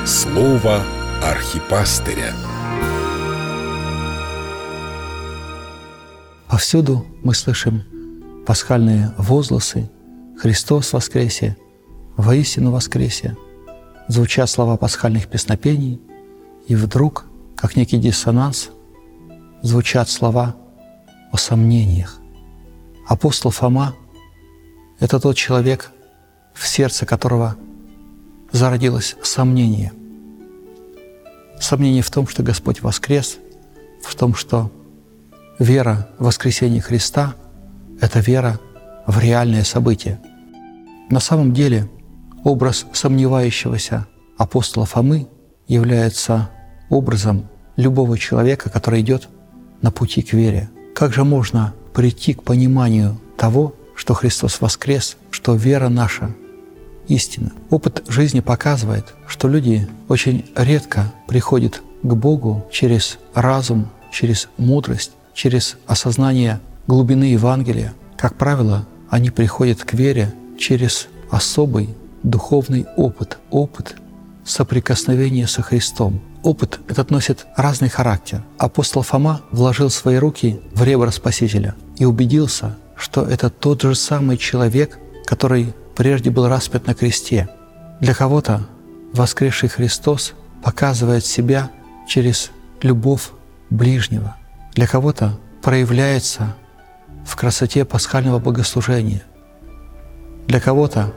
Слово архипастыря. Повсюду мы слышим пасхальные возгласы: «Христос воскресе! Воистину воскресе!» Звучат слова пасхальных песнопений, и вдруг, как некий диссонанс, звучат слова о сомнениях. Апостол Фома – это тот человек, в сердце которого зародилось сомнение. Сомнение в том, что Господь воскрес, в том, что вера в воскресение Христа – это вера в реальное событие. На самом деле образ сомневающегося апостола Фомы является образом любого человека, который идет на пути к вере. Как же можно прийти к пониманию того, что Христос воскрес, что вера наша истина? Опыт жизни показывает, что люди очень редко приходят к Богу через разум, через мудрость, через осознание глубины Евангелия. Как правило, они приходят к вере через особый духовный опыт, опыт соприкосновения со Христом. Опыт этот носит разный характер. Апостол Фома вложил свои руки в ребра Спасителя и убедился, что это тот же самый человек, который прежде был распят на кресте. Для кого-то воскресший Христос показывает себя через любовь ближнего. Для кого-то проявляется в красоте пасхального богослужения. Для кого-то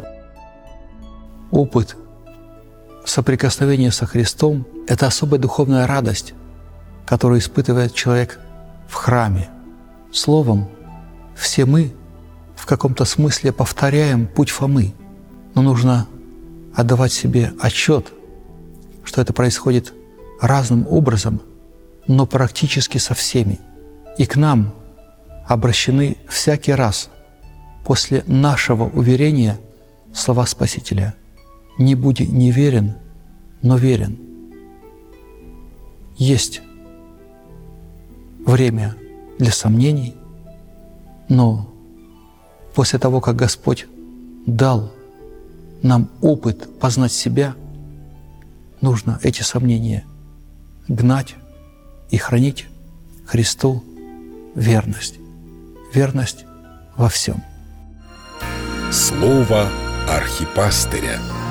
опыт соприкосновения со Христом – это особая духовная радость, которую испытывает человек в храме. Словом, все мы в каком-то смысле повторяем путь Фомы, но нужно отдавать себе отчет, что это происходит разным образом, но практически со всеми. И к нам обращены всякий раз после нашего уверения слова Спасителя: «Не будь неверен, но верен». Есть время для сомнений, но после того, как Господь дал нам опыт познать себя, нужно эти сомнения гнать и хранить Христу верность. Верность во всем. Слово архипастыря.